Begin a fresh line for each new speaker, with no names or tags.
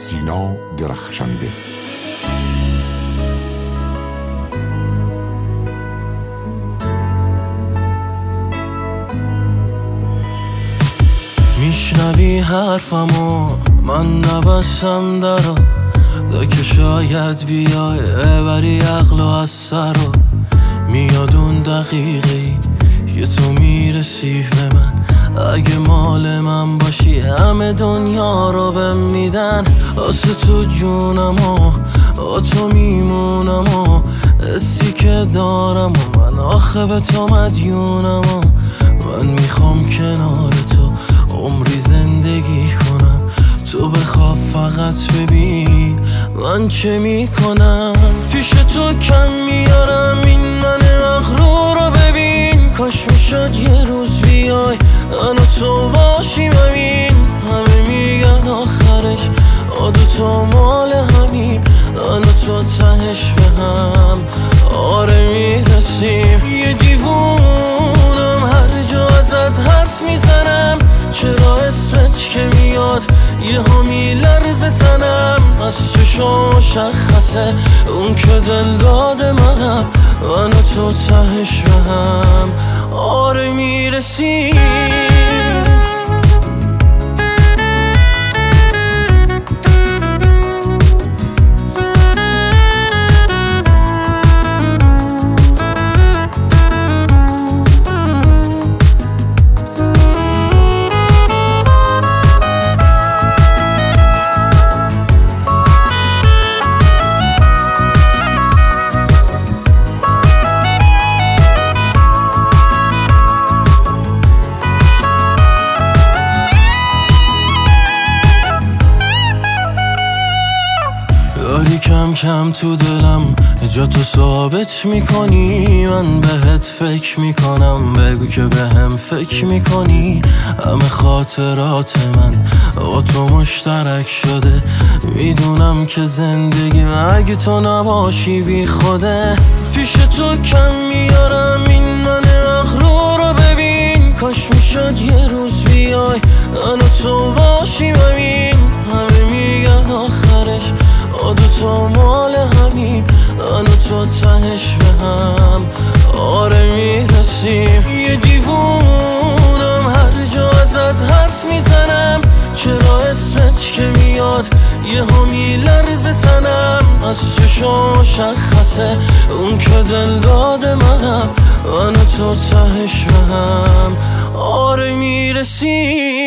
سینا درخشنده.
میشنوی حرفمو من نبستم درو که شاید بیای بری عقل و از سر رو میاد اون دقیقه‌ای که تو میرسی به من. اگه مال من باشی همه دنیا رو بهم میدن. واسه تو جونم و تو میمونم و حسی که دارم و من آخه به تو مدیونم و من میخوام کنار تو عمری زندگی کنم. تو بخواه فقط ببین من چه میکنم. پیش تو کم میارم این من مغرور رو ببین. کاش میشد یه روز بیای من و تو باشیم همین. همه میگن آخرش دوتا مال همین. من و تو تهش به هم آره میرسیم. یه دیوونم هر جا ازت حرف میزنم. چرا اسمت که میاد یه ها میلرزه تنم. از چشم مشخصه اون که دل داده منم. من و تو تهش به هم آره میرسیم. داری کم کم تو دلم جا تو ثابت میکنی. من بهت فکر میکنم بگو که بهم فکر میکنی. همه خاطرات من با تو مشترک شده. میدونم که زندگی اگه تو نباشی بی خوده. پیش تو کم میارم این من مغرور رو ببین. کاش میشد یه روز بیای من و تو باشیم همین. همه میگن آخرش دوتا مال همین. من و تو تهش به هم آره میرسیم. یه دیوونم هر جا ازت حرف میزنم. چرا اسمت که میاد یه ها میلرزه تنم. از چشم مشخصه اون که دل داده منم. من و تو تهش به هم آره میرسیم.